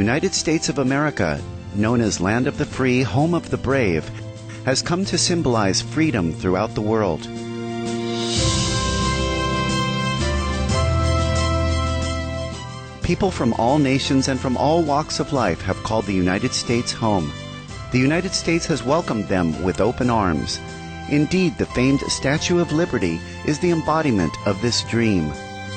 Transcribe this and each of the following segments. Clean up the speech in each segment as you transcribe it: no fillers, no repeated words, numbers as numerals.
United States of America, known as Land of the Free, Home of the Brave, has come to symbolize freedom throughout the world. People from all nations and from all walks of life have called the United States home. The United States has welcomed them with open arms. Indeed, the famed Statue of Liberty is the embodiment of this dream.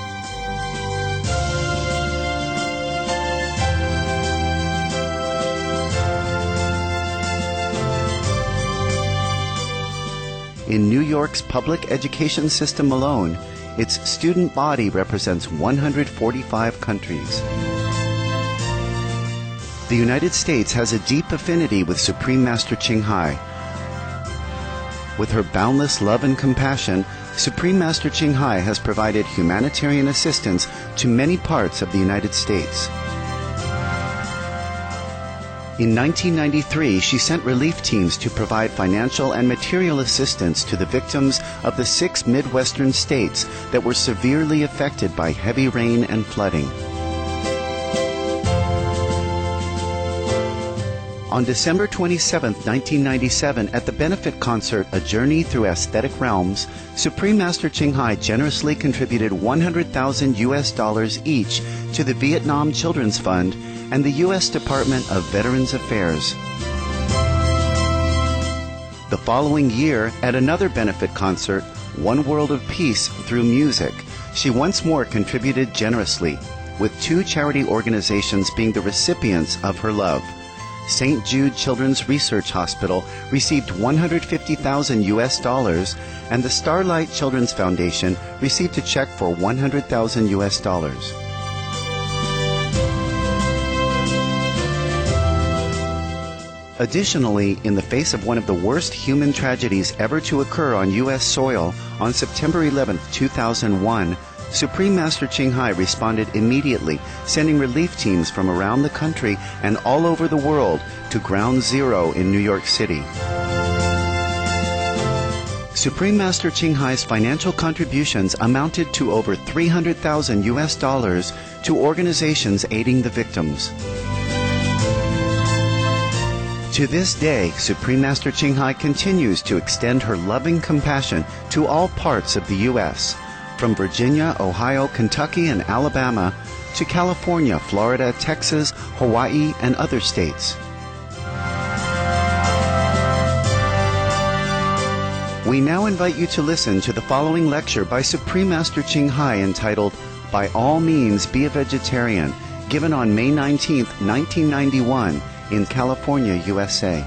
In New York's public education system alone, its student body represents 145 countries. The United States has a deep affinity with Supreme Master Ching Hai. With her boundless love and compassion, Supreme Master Ching Hai has provided humanitarian assistance to many parts of the United States. In 1993, she sent relief teams to provide financial and material assistance to the victims of the 6 Midwestern states that were severely affected by heavy rain and flooding. On December 27, 1997, at the benefit concert A Journey Through Aesthetic Realms, Supreme Master Ching Hai generously contributed $100,000 each to the Vietnam Children's Fund and the U.S. Department of Veterans Affairs. The following year, at another benefit concert, One World of Peace Through Music, she once more contributed generously, with 2 charity organizations being the recipients of her love. St. Jude Children's Research Hospital received $150,000, and the Starlight Children's Foundation received a check for $100,000. Additionally, in the face of one of the worst human tragedies ever to occur on U.S. soil, on September 11, 2001, Supreme Master Ching Hai responded immediately, sending relief teams from around the country and all over the world to Ground Zero in New York City. Supreme Master Ching Hai's financial contributions amounted to over $300,000 to organizations aiding the victims. To this day, Supreme Master Ching Hai continues to extend her loving compassion to all parts of the U.S., from Virginia, Ohio, Kentucky, and Alabama to California, Florida, Texas, Hawaii, and other states. We now invite you to listen to the following lecture by Supreme Master Ching Hai entitled, By All Means Be a Vegetarian, given on May 19, 1991, in California, USA.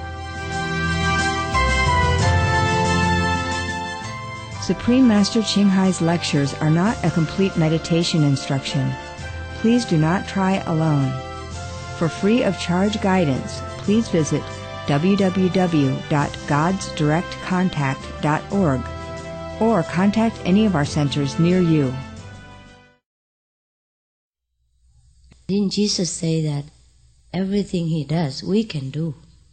Supreme Master Ching Hai's lectures are not a complete meditation instruction. Please do not try alone. For free of charge guidance, please visit www.godsdirectcontact.org or contact any of our centers near you. Didn't Jesus say that everything He does, we can do?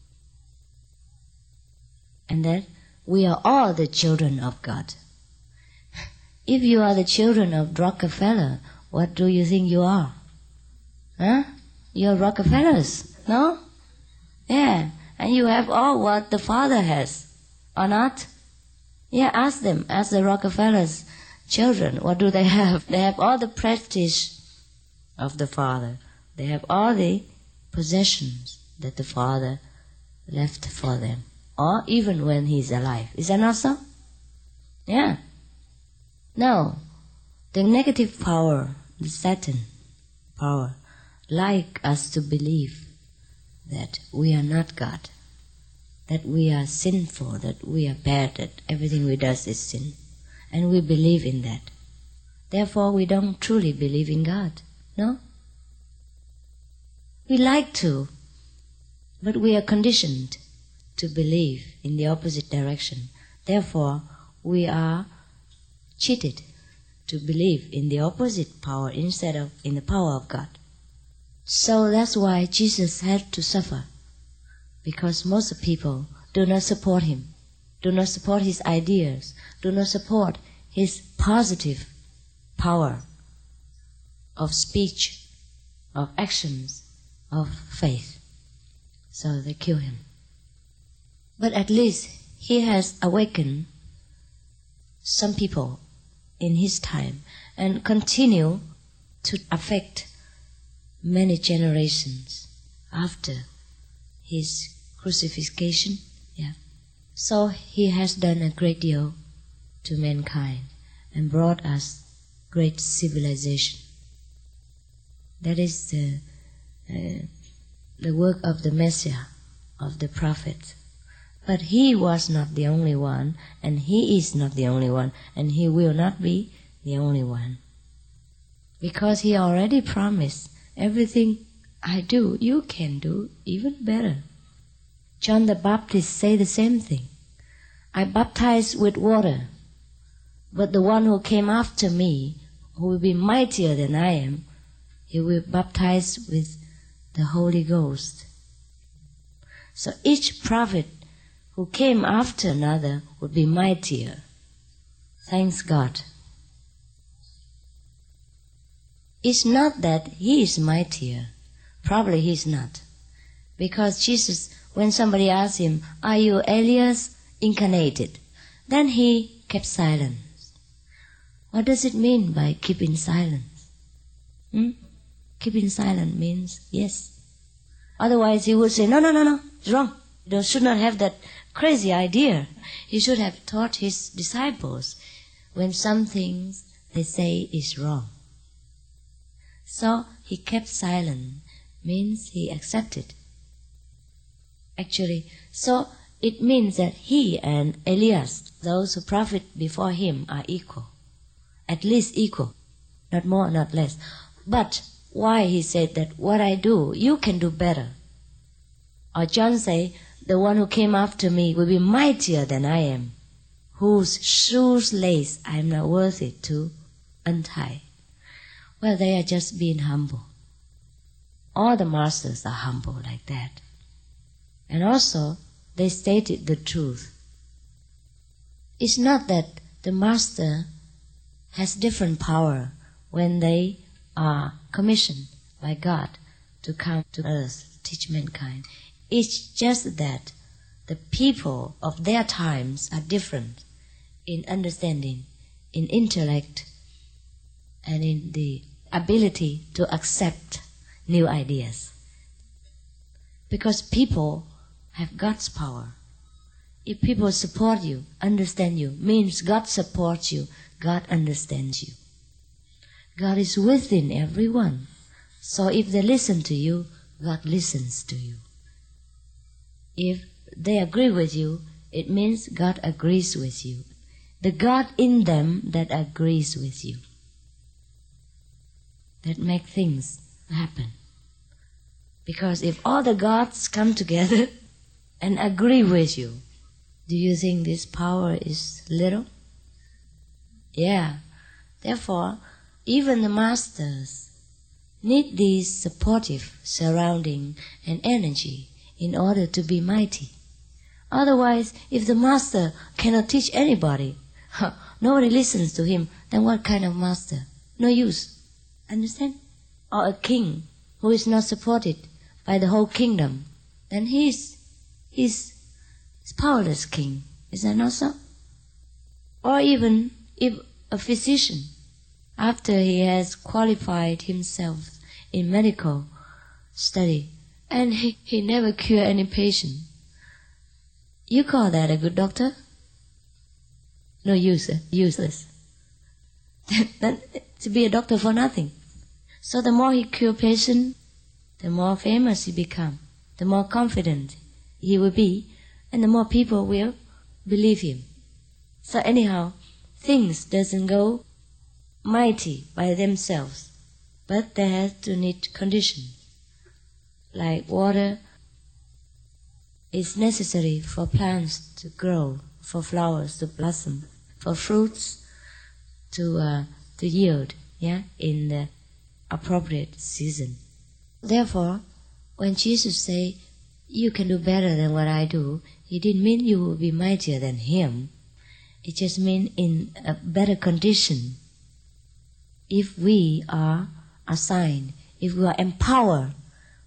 And that we are all the children of God. If you are the children of Rockefeller, what do you think you are? Huh? You're Rockefellers, no? Yeah, and you have all what the Father has, or not? Yeah, ask them, ask the Rockefellers' children, what do they have? They have all the prestige of the Father. They have all the possessions that the Father left for them, or even when He's alive. Is that not so? Yeah. No, the negative power, the Satan power, like us to believe that we are not God, that we are sinful, that we are bad, that everything we do is sin. And we believe in that. Therefore, we don't truly believe in God, no? We like to, but we are conditioned to believe in the opposite direction. Therefore, we are cheated to believe in the opposite power instead of in the power of God. So that's why Jesus had to suffer, because most people do not support Him, do not support His ideas, do not support His positive power of speech, of actions, of faith. So they kill him. But at least he has awakened some people in his time and continue to affect many generations after his crucifixion. Yeah. So he has done a great deal to mankind and brought us great civilization. That is the work of the Messiah, of the prophet. But he was not the only one, and he is not the only one, and he will not be the only one. Because he already promised, everything I do, you can do even better. John the Baptist said the same thing. I baptize with water, but the one who came after me, who will be mightier than I am, he will baptize with the Holy Ghost. So each prophet who came after another would be mightier. Thanks God. It's not that he is mightier. Probably he's not. Because Jesus, when somebody asked him, are you Elias incarnated? Then he kept silence. What does it mean by keeping silence? Keeping silent means yes. Otherwise he would say, no, it's wrong. You should not have that crazy idea. He should have taught his disciples when some things they say is wrong. So he kept silent, means he accepted. Actually, so it means that he and Elias, those who prophet before him, are equal. At least equal. Not more, not less. But why he said that what I do, you can do better? Or John say, the one who came after me will be mightier than I am, whose shoes lace I am not worthy to untie. Well, they are just being humble. All the masters are humble like that. And also, they stated the truth. It's not that the master has different power when they are commissioned by God to come to earth, teach mankind. It's just that the people of their times are different in understanding, in intellect, and in the ability to accept new ideas. Because people have God's power. If people support you, understand you, means God supports you, God understands you. God is within everyone. So if they listen to you, God listens to you. If they agree with you, it means God agrees with you. The God in them that agrees with you. That make things happen. Because if all the gods come together and agree with you, do you think this power is little? Yeah. Therefore, even the masters need these supportive surrounding and energy in order to be mighty. Otherwise, if the master cannot teach anybody, nobody listens to him, then what kind of master? No use. Understand? Or a king who is not supported by the whole kingdom, then he's powerless king. Is that not so? Or even if a physician, after he has qualified himself in medical study, and he never cure any patient, you call that a good doctor? No use, useless. Then to be a doctor for nothing. So the more he cure patient, the more famous he become, the more confident he will be, and the more people will believe him. So anyhow, things doesn't go mighty by themselves, but they have to need conditions. Like water is necessary for plants to grow, for flowers to blossom, for fruits to yield, in the appropriate season. Therefore, when Jesus say, you can do better than what I do, he didn't mean you will be mightier than him. It just means in a better condition. If we are assigned, if we are empowered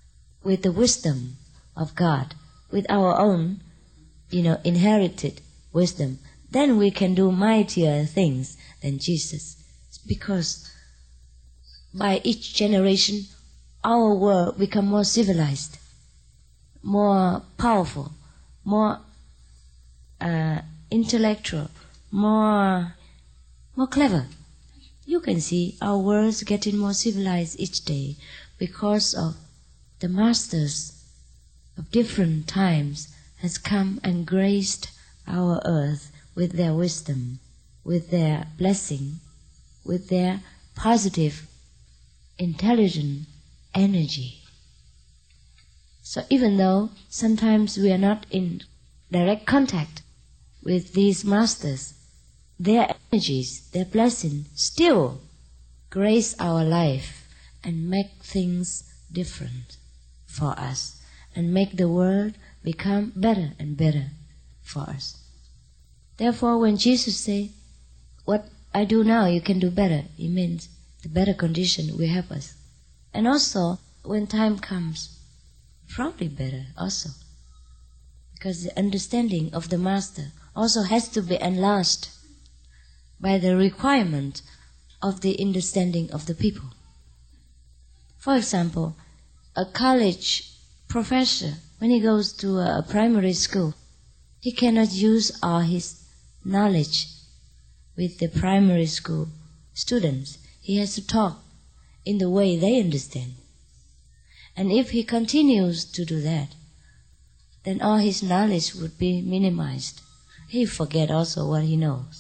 with the wisdom of God, with our own, inherited wisdom, then we can do mightier things than Jesus. It's because by each generation, our world become more civilized, more powerful, more intellectual, more clever. You can see our world's getting more civilized each day because of the masters of different times has come and graced our earth with their wisdom, with their blessing, with their positive, intelligent energy. So even though sometimes we are not in direct contact with these masters, their energies, their blessing still grace our life and make things different for us and make the world become better and better for us. Therefore, when Jesus says, what I do now you can do better, it means the better condition will help us. And also, when time comes, probably better also. Because the understanding of the Master also has to be enlarged by the requirement of the understanding of the people. For example, a college professor, when he goes to a primary school, he cannot use all his knowledge with the primary school students. He has to talk in the way they understand. And if he continues to do that, then all his knowledge would be minimized. He forget also what he knows.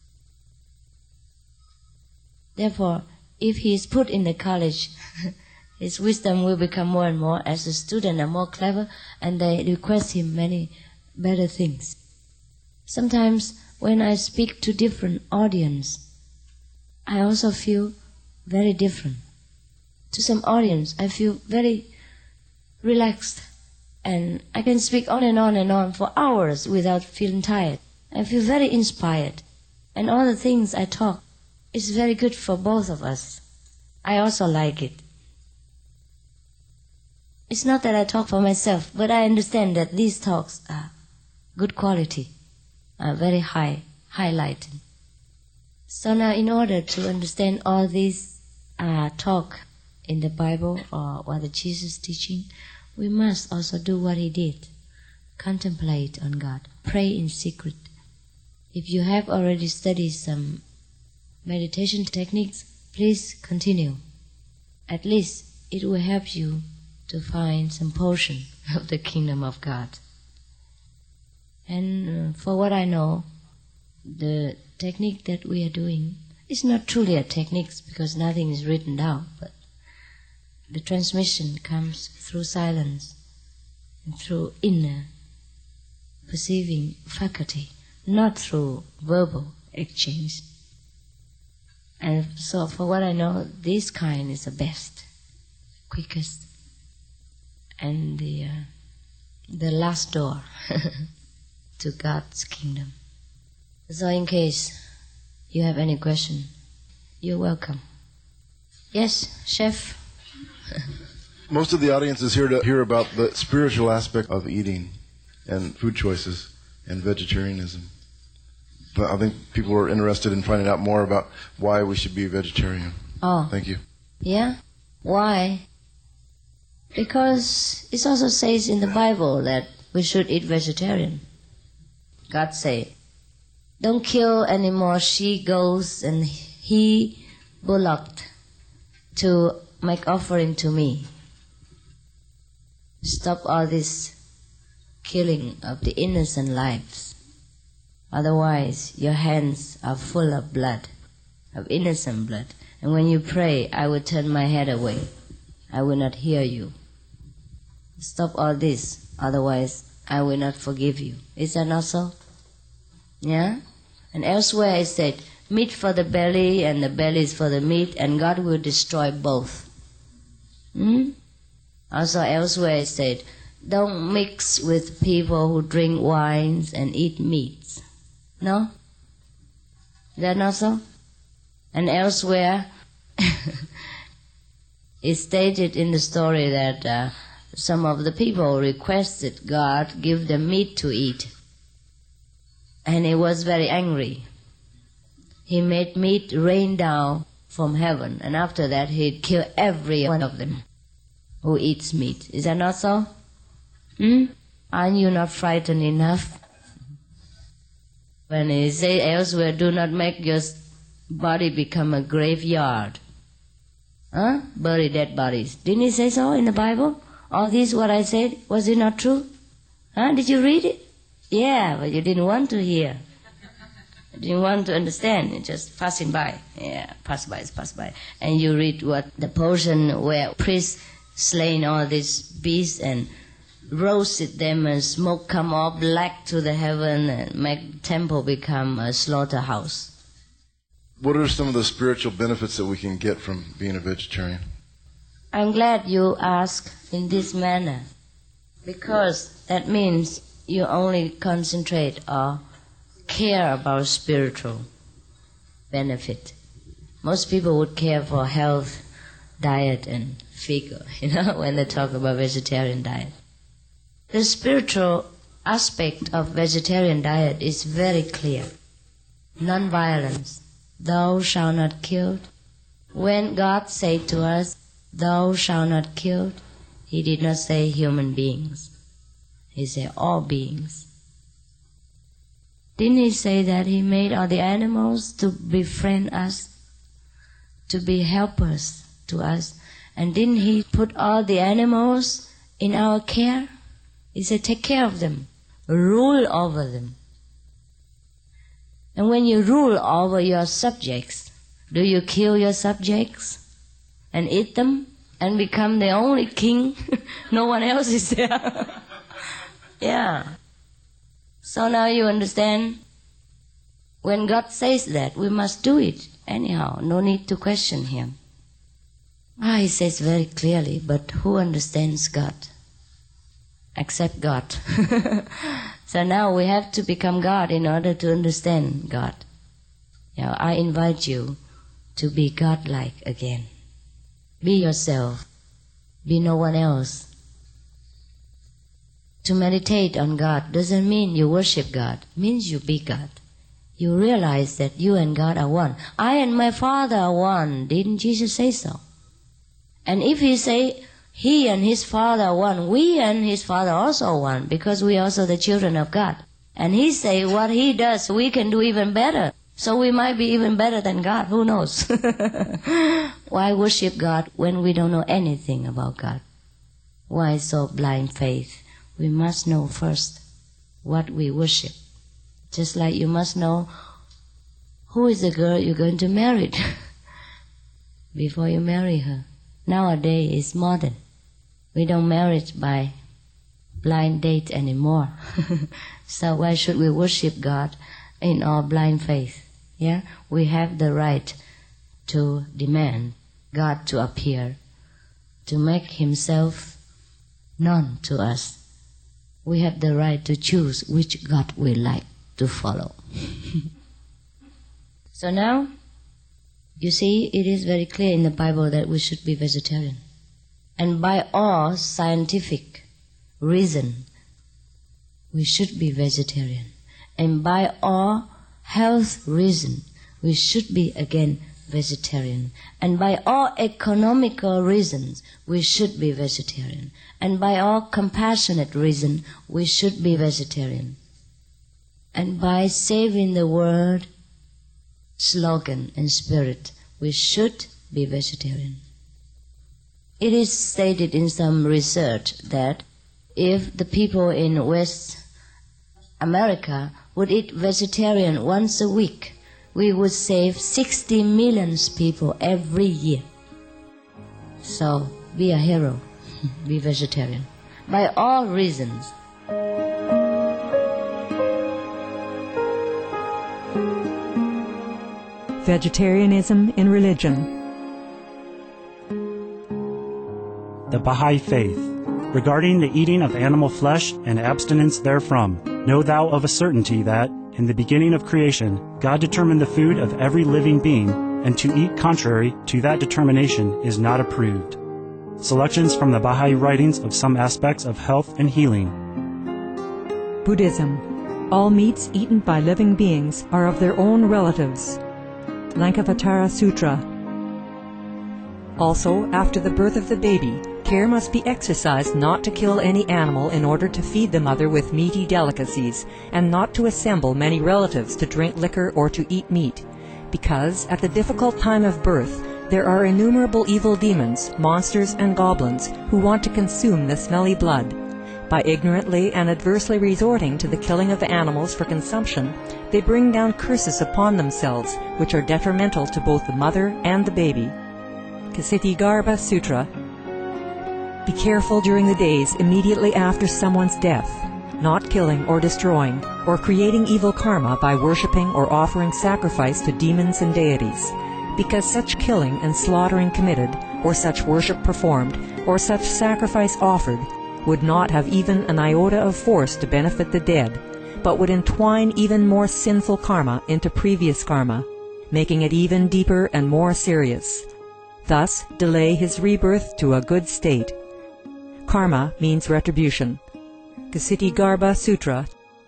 Therefore, if he is put in the college, his wisdom will become more and more as the students are more clever and they request him many better things. Sometimes when I speak to different audience, I also feel very different. To some audience, I feel very relaxed and I can speak on and on and on for hours without feeling tired. I feel very inspired and all the things I talk is very good for both of us. I also like it. It's not that I talk for myself, but I understand that these talks are good quality, are very highlighted. So now in order to understand all these talk in the Bible or what the Jesus teaching, we must also do what he did. Contemplate on God. Pray in secret. If you have already studied some meditation techniques, please continue. At least it will help you to find some portion of the kingdom of God. And for what I know, the technique that we are doing is not truly a technique because nothing is written down, but the transmission comes through silence and through inner perceiving faculty, not through verbal exchange. And so for what I know, this kind is the best, quickest, and the last door to God's kingdom. So in case you have any question, you're welcome. Yes, Chef? Most of the audience is here to hear about the spiritual aspect of eating and food choices and vegetarianism. But I think people are interested in finding out more about why we should be vegetarian. Oh. Thank you. Yeah? Why? Because it also says in the Bible that we should eat vegetarian. God say, don't kill any more she-goats and he-bullock to make offering to me. Stop all this killing of the innocent lives. Otherwise, your hands are full of blood, of innocent blood. And when you pray, I will turn my head away. I will not hear you. Stop all this, otherwise I will not forgive you. Is that not so? Yeah? And elsewhere it said, meat for the belly and the belly is for the meat, and God will destroy both. Also elsewhere it said, don't mix with people who drink wines and eat meats. No? Is that not so? And elsewhere, it's stated in the story that some of the people requested God give them meat to eat. And he was very angry. He made meat rain down from heaven, and after that he'd kill every one of them who eats meat. Is that not so? Aren't you not frightened enough? When he said elsewhere, do not make your body become a graveyard. Bury dead bodies. Didn't he say so in the Bible? All this what I said, was it not true? Did you read it? Yeah, but you didn't want to hear. You didn't want to understand. You're just passing by. Yeah, pass by. And you read what the portion where priests slain all these beasts and roasted them and smoke come up black to the heaven and make temple become a slaughterhouse. What are some of the spiritual benefits that we can get from being a vegetarian? I'm glad you ask in this manner, because that means you only concentrate or care about spiritual benefit. Most people would care for health, diet, and figure, when they talk about vegetarian diet. The spiritual aspect of vegetarian diet is very clear. Non-violence. Thou shalt not kill. When God said to us, thou shalt not kill, he did not say human beings. He said all beings. Didn't he say that he made all the animals to befriend us, to be helpers to us? And didn't he put all the animals in our care? He said, take care of them, rule over them. And when you rule over your subjects, do you kill your subjects and eat them and become the only king? No one else is there. Yeah. So now you understand, when God says that, we must do it anyhow. No need to question him. He says very clearly, but who understands God? Except God. So now we have to become God in order to understand God. I invite you to be God-like again. Be yourself. Be no one else. To meditate on God doesn't mean you worship God. It means you be God. You realize that you and God are one. I and my Father are one. Didn't Jesus say so? And if he say he and his Father are one, we and his Father also are one, because we are also the children of God. And he say what he does, we can do even better. So we might be even better than God. Who knows? Why worship God when we don't know anything about God? Why so blind faith? We must know first what we worship. Just like you must know who is the girl you're going to marry before you marry her. Nowadays it's modern. We don't marry by blind date anymore. So why should we worship God in our blind faith? Yeah, we have the right to demand God to appear, to make himself known to us. We have the right to choose which God we like to follow. So now, you see, it is very clear in the Bible that we should be vegetarian. And by all scientific reason, we should be vegetarian. And by all health reason, we should be again vegetarian. And by all economical reasons, we should be vegetarian. And by all compassionate reason, we should be vegetarian. And by saving the world slogan and spirit, we should be vegetarian. It is stated in some research that if the people in West America would eat vegetarian once a week, we would save 60 million people every year. So be a hero, be vegetarian, by all reasons. Vegetarianism in religion. The Baha'i Faith. Regarding the eating of animal flesh and abstinence therefrom, know thou of a certainty that, in the beginning of creation, God determined the food of every living being, and to eat contrary to that determination is not approved. Selections from the Baha'i writings of some aspects of health and healing. Buddhism. All meats eaten by living beings are of their own relatives. Lankavatara Sutra. Also, after the birth of the baby, care must be exercised not to kill any animal in order to feed the mother with meaty delicacies, and not to assemble many relatives to drink liquor or to eat meat, because at the difficult time of birth there are innumerable evil demons, monsters, and goblins who want to consume the smelly blood. By ignorantly and adversely resorting to the killing of animals for consumption, they bring down curses upon themselves, which are detrimental to both the mother and the baby. Kshitigarbha Sutra. Be careful during the days immediately after someone's death, not killing or destroying, or creating evil karma by worshipping or offering sacrifice to demons and deities, because such killing and slaughtering committed, or such worship performed, or such sacrifice offered, would not have even an iota of force to benefit the dead, but would entwine even more sinful karma into previous karma, making it even deeper and more serious. Thus delay his rebirth to a good state. Karma means retribution. Kshitigarbha Sutra.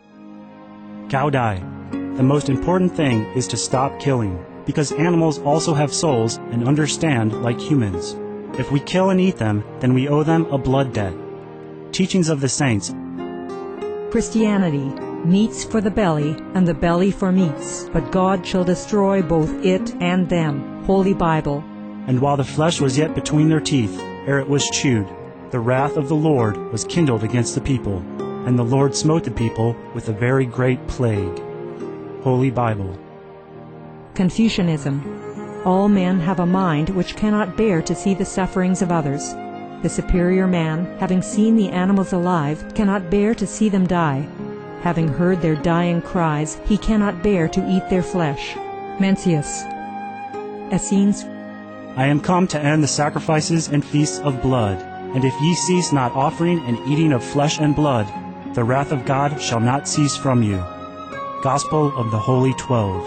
Gaudai. The most important thing is to stop killing, because animals also have souls and understand like humans. If we kill and eat them, then we owe them a blood debt. Teachings of the Saints. Christianity. Meats for the belly, and the belly for meats, but God shall destroy both it and them. Holy Bible. And while the flesh was yet between their teeth, ere it was chewed, the wrath of the Lord was kindled against the people, and the Lord smote the people with a very great plague. Holy Bible. Confucianism. All men have a mind which cannot bear to see the sufferings of others. The superior man, having seen the animals alive, cannot bear to see them die. Having heard their dying cries, he cannot bear to eat their flesh. Mencius. Essenes. I am come to end the sacrifices and feasts of blood, and if ye cease not offering and eating of flesh and blood, the wrath of God shall not cease from you. Gospel of the Holy 12.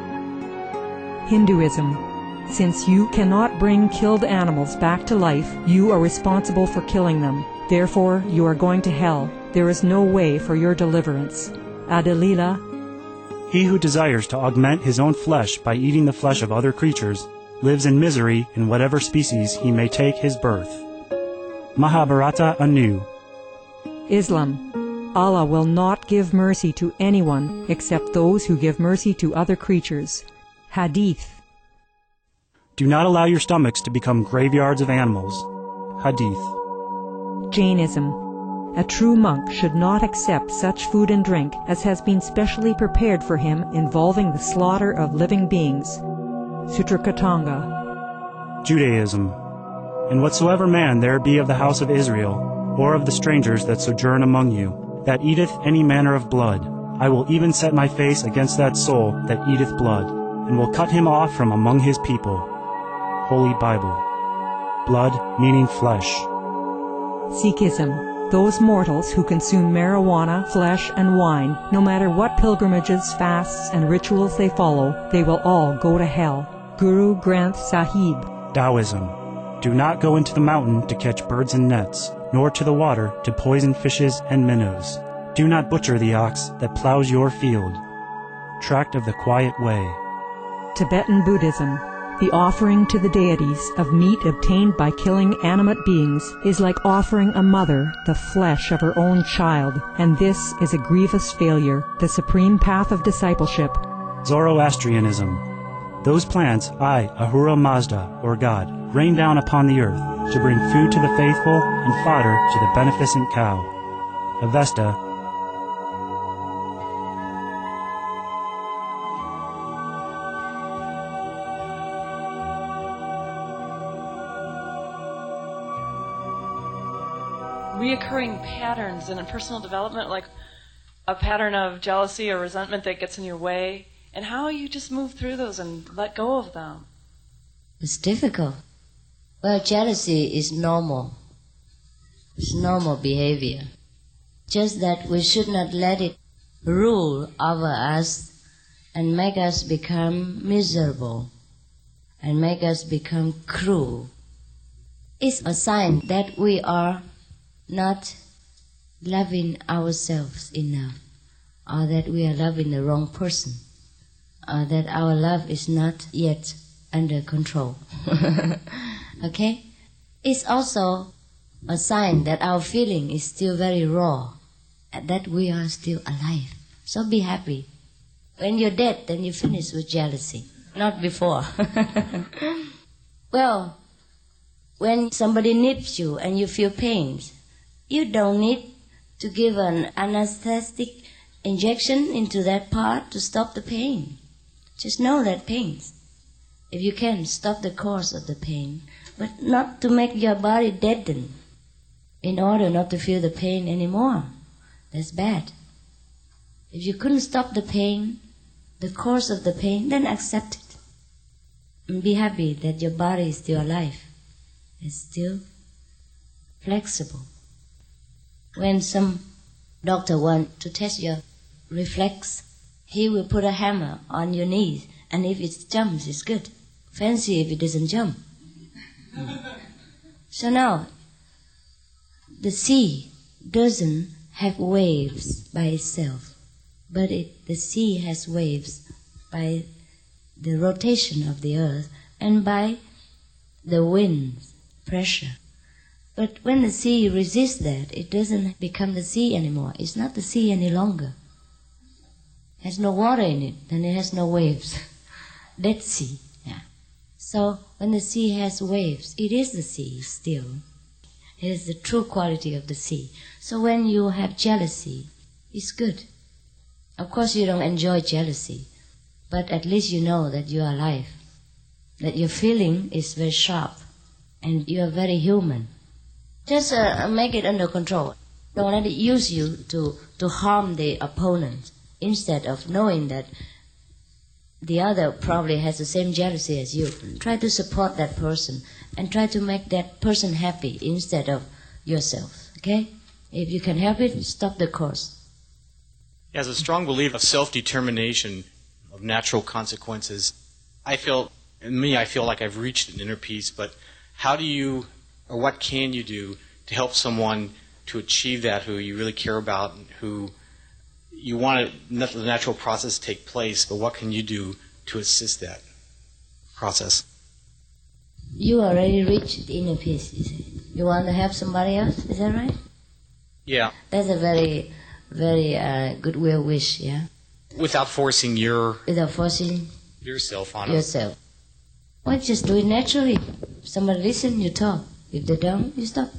Hinduism. Since you cannot bring killed animals back to life, you are responsible for killing them. Therefore, you are going to hell. There is no way for your deliverance. Adalila. He who desires to augment his own flesh by eating the flesh of other creatures lives in misery in whatever species he may take his birth. Mahabharata anew. Islam. Allah will not give mercy to anyone except those who give mercy to other creatures. Hadith. Do not allow your stomachs to become graveyards of animals. Hadith. Jainism. A true monk should not accept such food and drink as has been specially prepared for him involving the slaughter of living beings. Sutrakatanga. Judaism. And whatsoever man there be of the house of Israel, or of the strangers that sojourn among you, that eateth any manner of blood, I will even set my face against that soul that eateth blood, and will cut him off from among his people. Holy Bible. Blood meaning flesh. Sikhism. Those mortals who consume marijuana, flesh, and wine, no matter what pilgrimages, fasts, and rituals they follow, they will all go to hell. Guru Granth Sahib. Taoism. Do not go into the mountain to catch birds and nets, nor to the water to poison fishes and minnows. Do not butcher the ox that plows your field. Tract of the Quiet Way. Tibetan Buddhism. The offering to the deities of meat obtained by killing animate beings is like offering a mother the flesh of her own child, and this is a grievous failure, the supreme path of discipleship. Zoroastrianism. Those plants I, Ahura Mazda, or God, rain down upon the earth to bring food to the faithful and fodder to the beneficent cow. Avesta. Reoccurring patterns in a personal development, like a pattern of jealousy or resentment that gets in your way, and how you just move through those and let go of them. It's difficult. Well, jealousy is normal. It's normal behavior. Just that we should not let it rule over us and make us become miserable and make us become cruel. It's a sign that we are not loving ourselves enough, or that we are loving the wrong person, or that our love is not yet under control. Okay? It's also a sign that our feeling is still very raw, and that we are still alive. So be happy. When you're dead, then you finish with jealousy, not before. Well, when somebody nips you and you feel pain, you don't need to give an anesthetic injection into that part to stop the pain. Just know that pains. If you can, stop the cause of the pain, but not to make your body deaden in order not to feel the pain anymore. That's bad. If you couldn't stop the pain, the cause of the pain, then accept it. And be happy that your body is still alive. It's still flexible. When some doctor wants to test your reflex, he will put a hammer on your knees, and if it jumps, it's good. Fancy if it doesn't jump. So now, the sea doesn't have waves by itself, but the sea has waves by the rotation of the earth and by the wind's pressure. But when the sea resists that, it doesn't become the sea anymore. It's not the sea any longer. It has no water in it, then it has no waves. Dead sea. Yeah. So when the sea has waves, it is the sea still. It is the true quality of the sea. So when you have jealousy, it's good. Of course you don't enjoy jealousy, but at least you know that you are alive, that your feeling is very sharp, and you are very human. Just make it under control. Don't let it use you to harm the opponent, instead of knowing that the other probably has the same jealousy as you. Try to support that person and try to make that person happy instead of yourself. Okay? If you can help it, stop the course. As a strong believer of self-determination, of natural consequences, I feel like I've reached an inner peace, but how do you, or what can you do to help someone to achieve that who you really care about and who you want the natural process to take place, but what can you do to assist that process? You already reached inner peace, you see. You want to help somebody else, is that right? Yeah. That's a very, very goodwill wish, yeah? Without forcing yourself on yourself. Well, just do it naturally. If somebody listen, you talk. If they don't, you stop.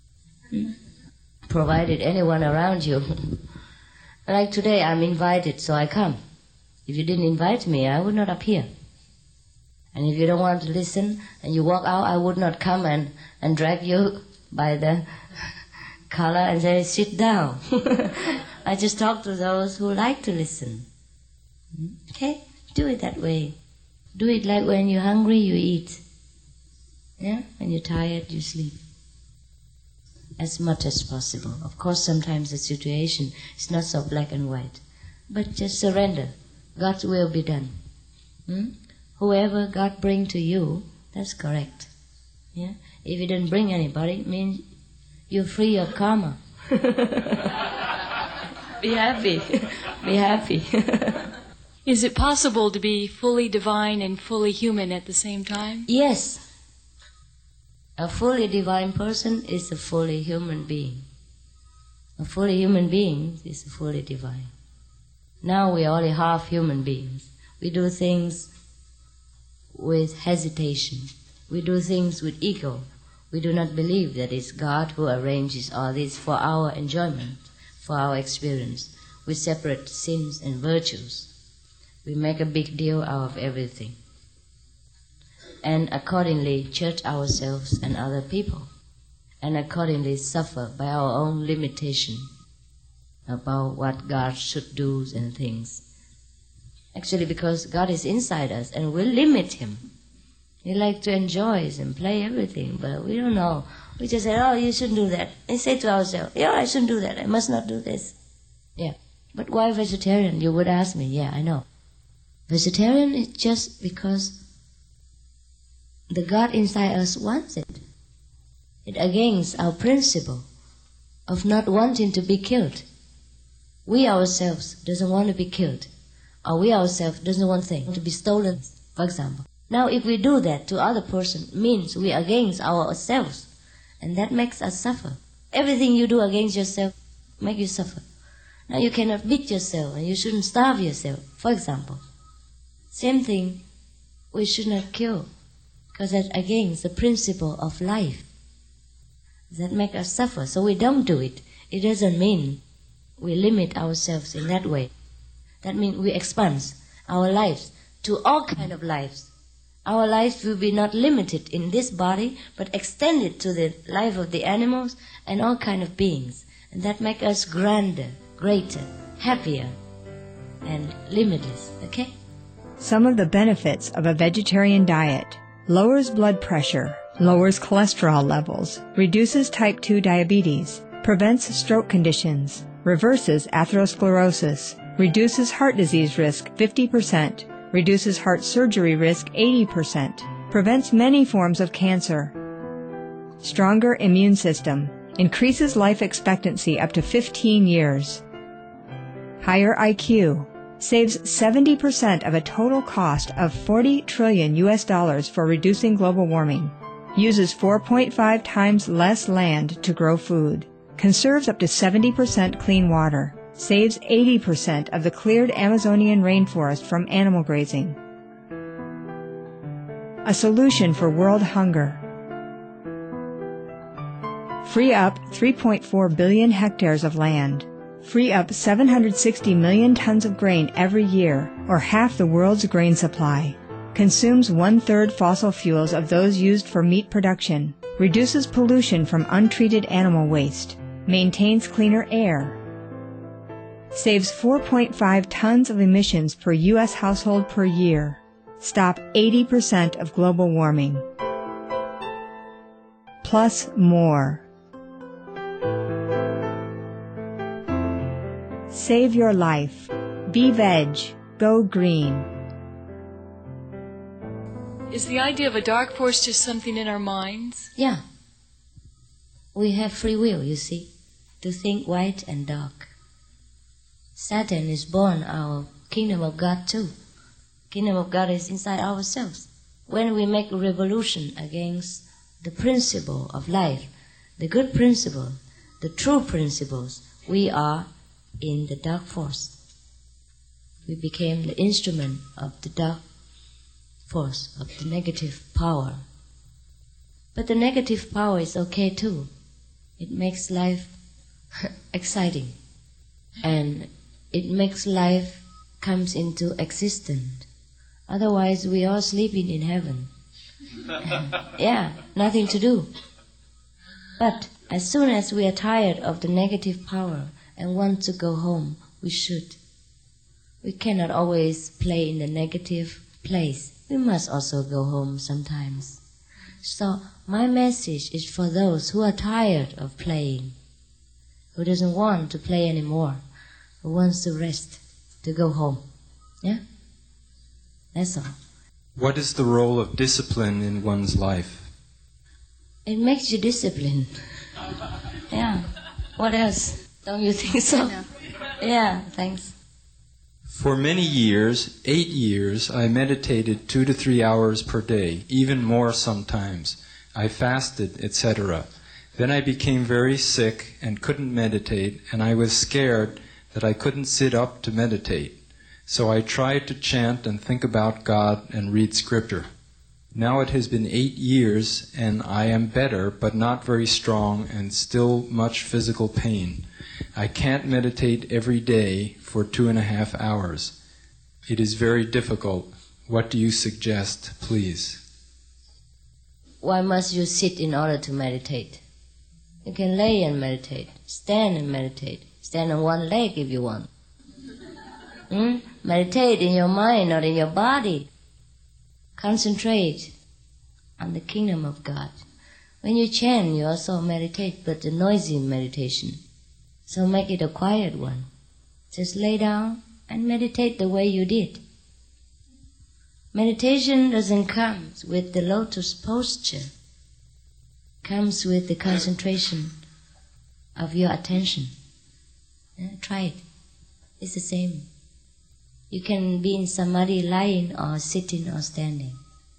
Provided anyone around you. Like today, I'm invited, so I come. If you didn't invite me, I would not appear. And if you don't want to listen and you walk out, I would not come and drag you by the collar and say, sit down. I just talk to those who like to listen. Okay? Do it that way. Do it like when you're hungry, you eat. Yeah? When you're tired, you sleep. As much as possible. Of course, sometimes the situation is not so black and white. But just surrender. God's will be done. Whoever God bring to you, that's correct. Yeah? If He didn't bring anybody, it means you're free of karma. Be happy. Be happy. Is it possible to be fully divine and fully human at the same time? Yes. A fully divine person is a fully human being. A fully human being is fully divine. Now we are only half human beings. We do things with hesitation. We do things with ego. We do not believe that it's God who arranges all this for our enjoyment, for our experience. We separate sins and virtues. We make a big deal out of everything. And accordingly judge ourselves and other people. And accordingly suffer by our own limitation about what God should do and things. Actually, because God is inside us and we limit Him. He likes to enjoy and play everything, but we don't know. We just say, oh, you shouldn't do that. And say to ourselves, yeah, I shouldn't do that. I must not do this. Yeah. But why vegetarian? You would ask me. Yeah, I know. Vegetarian is just because the God inside us wants it. It's against our principle of not wanting to be killed. We ourselves doesn't want to be killed, or we ourselves doesn't want things to be stolen, for example. Now if we do that to other person, means we are against ourselves, and that makes us suffer. Everything you do against yourself make you suffer. Now you cannot beat yourself, and you shouldn't starve yourself, for example. Same thing, we should not kill, because that's against the principle of life. That makes us suffer, so we don't do it. It doesn't mean we limit ourselves in that way. That means we expand our lives to all kinds of lives. Our life will be not limited in this body, but extended to the life of the animals and all kinds of beings. And that makes us grander, greater, happier, and limitless, okay? Some of the benefits of a vegetarian diet: lowers blood pressure, lowers cholesterol levels, reduces type 2 diabetes, prevents stroke conditions, reverses atherosclerosis, reduces heart disease risk 50%, reduces heart surgery risk 80%, prevents many forms of cancer. Stronger immune system, increases life expectancy up to 15 years. Higher IQ, saves 70% of a total cost of $40 trillion for reducing global warming, uses 4.5 times less land to grow food, conserves up to 70% clean water, saves 80% of the cleared Amazonian rainforest from animal grazing. A solution for world hunger. Free up 3.4 billion hectares of land. Free up 760 million tons of grain every year, or half the world's grain supply. Consumes 1/3 fossil fuels of those used for meat production. Reduces pollution from untreated animal waste. Maintains cleaner air. Saves 4.5 tons of emissions per U.S. household per year. Stop 80% of global warming. Plus more. Save your life. Be veg. Go green. Is the idea of a dark force just something in our minds? Yeah. We have free will, you see, to think white and dark. Satan is born our kingdom of God too. Kingdom of God is inside ourselves. When we make a revolution against the principle of life, the good principle, the true principles, we are in the dark force. We became the instrument of the dark force, of the negative power. But the negative power is okay too. It makes life exciting. And it makes life comes into existence. Otherwise we are sleeping in heaven. Yeah, nothing to do. But as soon as we are tired of the negative power and want to go home, we should. We cannot always play in the negative place. We must also go home sometimes. So my message is for those who are tired of playing, who doesn't want to play anymore, who wants to rest, to go home. Yeah? That's all. What is the role of discipline in one's life? It makes you disciplined. Yeah. What else? Don't you think so? No. Yeah, thanks. For many years, 8 years, I meditated 2 to 3 hours per day, even more sometimes. I fasted, etc. Then I became very sick and couldn't meditate, and I was scared that I couldn't sit up to meditate. So I tried to chant and think about God and read scripture. Now it has been 8 years, and I am better, but not very strong, and still much physical pain. I can't meditate every day for 2.5 hours. It is very difficult. What do you suggest, please? Why must you sit in order to meditate? You can lay and meditate, stand and meditate. Stand on one leg if you want. Meditate in your mind, not in your body. Concentrate on the kingdom of God. When you chant, you also meditate, but a noisy meditation. So make it a quiet one. Just lay down and meditate the way you did. Meditation doesn't come with the lotus posture. comes with the concentration of your attention. Try it. It's the same. You can be in samadhi lying or sitting or standing.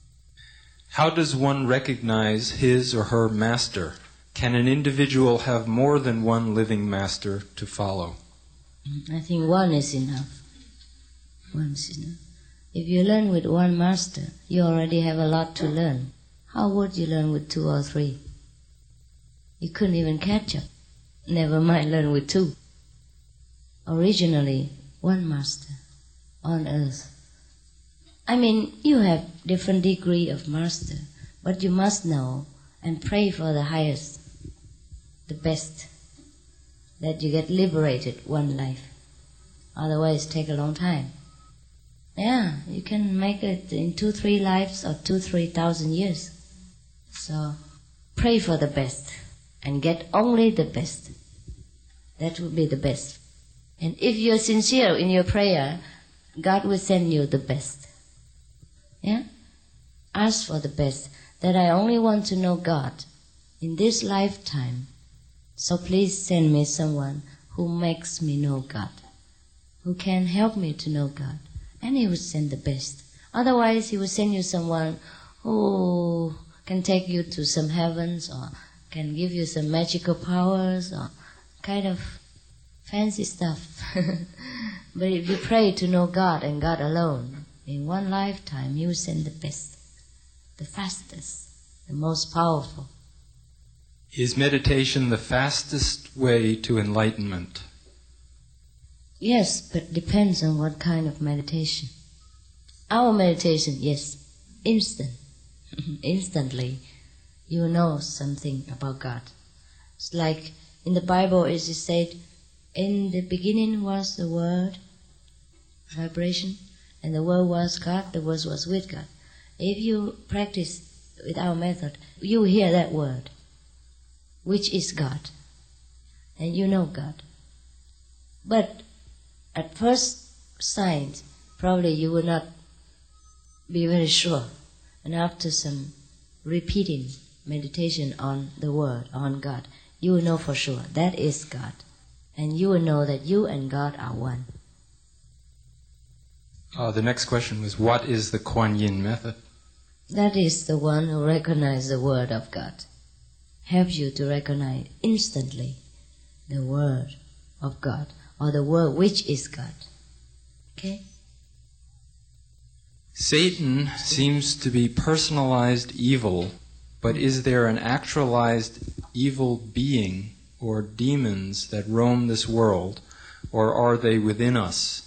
How does one recognize his or her master? Can an individual have more than one living master to follow? I think one is enough. One is enough. If you learn with one master, you already have a lot to learn. How would you learn with 2 or 3? You couldn't even catch up. Never mind learn with 2. Originally, one master on earth. I mean, you have different degree of master, but you must know and pray for the highest, the best, that you get liberated one life. Otherwise, take a long time. Yeah, you can make it in 2-3 lives or 2,000-3,000 years. So, pray for the best and get only the best. That will be the best. And if you're sincere in your prayer, God will send you the best. Yeah? Ask for the best. That I only want to know God in this lifetime. So please send me someone who makes me know God, who can help me to know God. And He will send the best. Otherwise, He will send you someone who can take you to some heavens or can give you some magical powers or kind of fancy stuff. But if you pray to know God and God alone, in one lifetime He will send the best, the fastest, the most powerful. Is meditation the fastest way to enlightenment? Yes, but depends on what kind of meditation. Our meditation, yes, instant. Instantly, you know something about God. It's like in the Bible it is said, in the beginning was the Word, vibration, and the Word was God, the Word was with God. If you practice with our method, you hear that word, which is God, and you know God. But at first sight, probably you will not be very sure. And after some repeating meditation on the Word, on God, you will know for sure that is God. And you will know that you and God are one. The next question was, what is the Kuan Yin method? That is the one who recognizes the Word of God. Help you to recognize instantly the Word of God, or the Word which is God. Okay? Satan seems to be personalized evil, but is there an actualized evil being or demons that roam this world, or are they within us?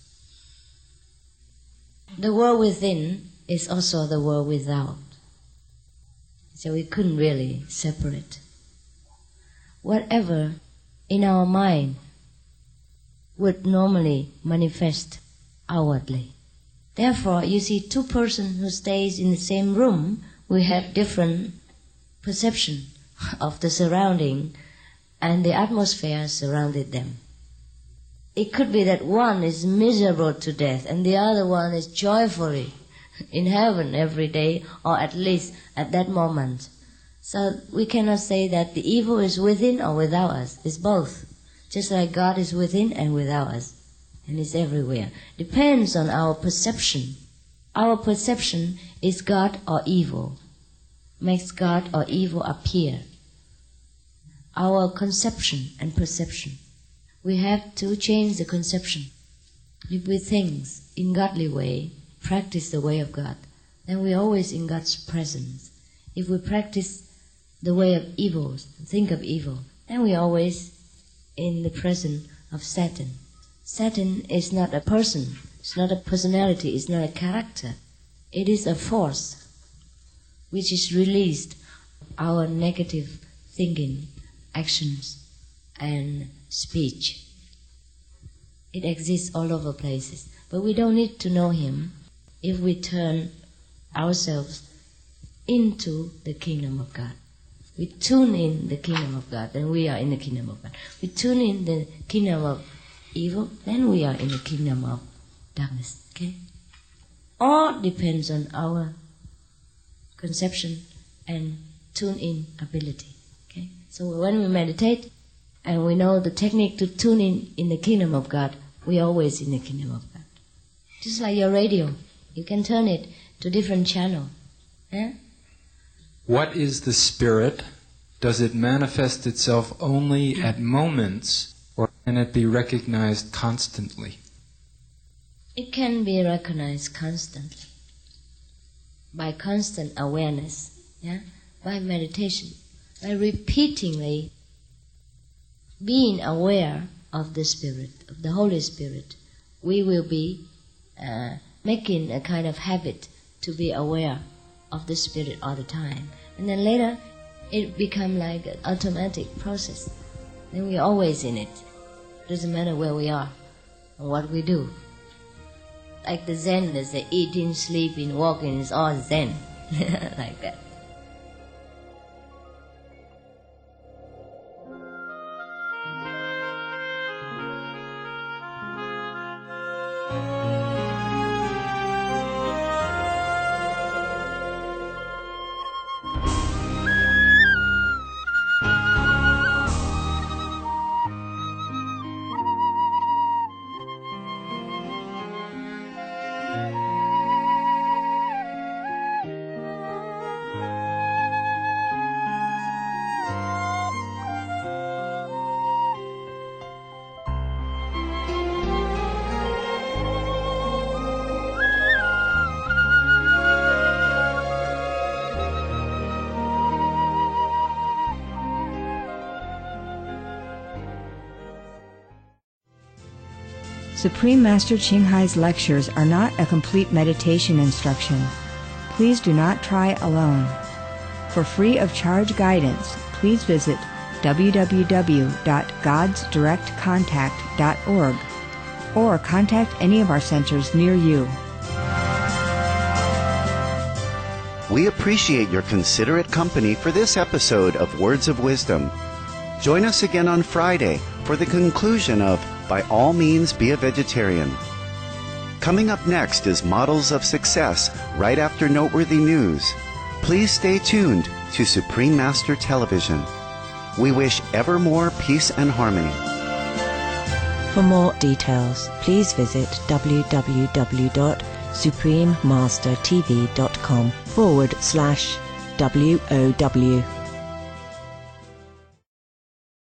The world within is also the world without. So we couldn't really separate. Whatever in our mind would normally manifest outwardly. Therefore, you see 2 persons who stays in the same room will have different perception of the surrounding and the atmosphere surrounded them. It could be that one is miserable to death and the other one is joyfully in heaven every day, or at least at that moment. So we cannot say that the evil is within or without us. It's both. Just like God is within and without us. And it's everywhere. Depends on our perception. Our perception is God or evil. Makes God or evil appear. Our conception and perception. We have to change the conception. If we think in godly way, practice the way of God, then we're always in God's presence. If we practice the way of evil, think of evil, then we're always in the presence of Satan. Satan is not a person, it's not a personality, it's not a character. It is a force which is released our negative thinking, actions, and speech. It exists all over places. But we don't need to know him if we turn ourselves into the kingdom of God. We tune in the kingdom of God, then we are in the kingdom of God. We tune in the kingdom of evil, then we are in the kingdom of darkness. Okay? All depends on our conception and tune-in ability. Okay? So when we meditate and we know the technique to tune in the kingdom of God, we're always in the kingdom of God. Just like your radio, you can turn it to different channel. Yeah? What is the spirit? Does it manifest itself only at moments, or can it be recognized constantly? It can be recognized constantly by constant awareness, yeah? By meditation, by repeatedly being aware of the Spirit, of the Holy Spirit. We will be making a kind of habit to be aware of the Spirit all the time. And then later, it becomes like an automatic process. Then we're always in it. Doesn't matter where we are and what we do. Like the Zen, they say eating, sleeping, walking is all Zen. Like that. Supreme Master Ching Hai's lectures are not a complete meditation instruction. Please do not try alone. For free of charge guidance, please visit www.godsdirectcontact.org or contact any of our centers near you. We appreciate your considerate company for this episode of Words of Wisdom. Join us again on Friday for the conclusion of By All Means Be a Vegetarian. Coming up next is Models of Success right after noteworthy news. Please stay tuned to Supreme Master Television. We wish ever more peace and harmony. For more details, please visit www.suprememastertv.com/WOW.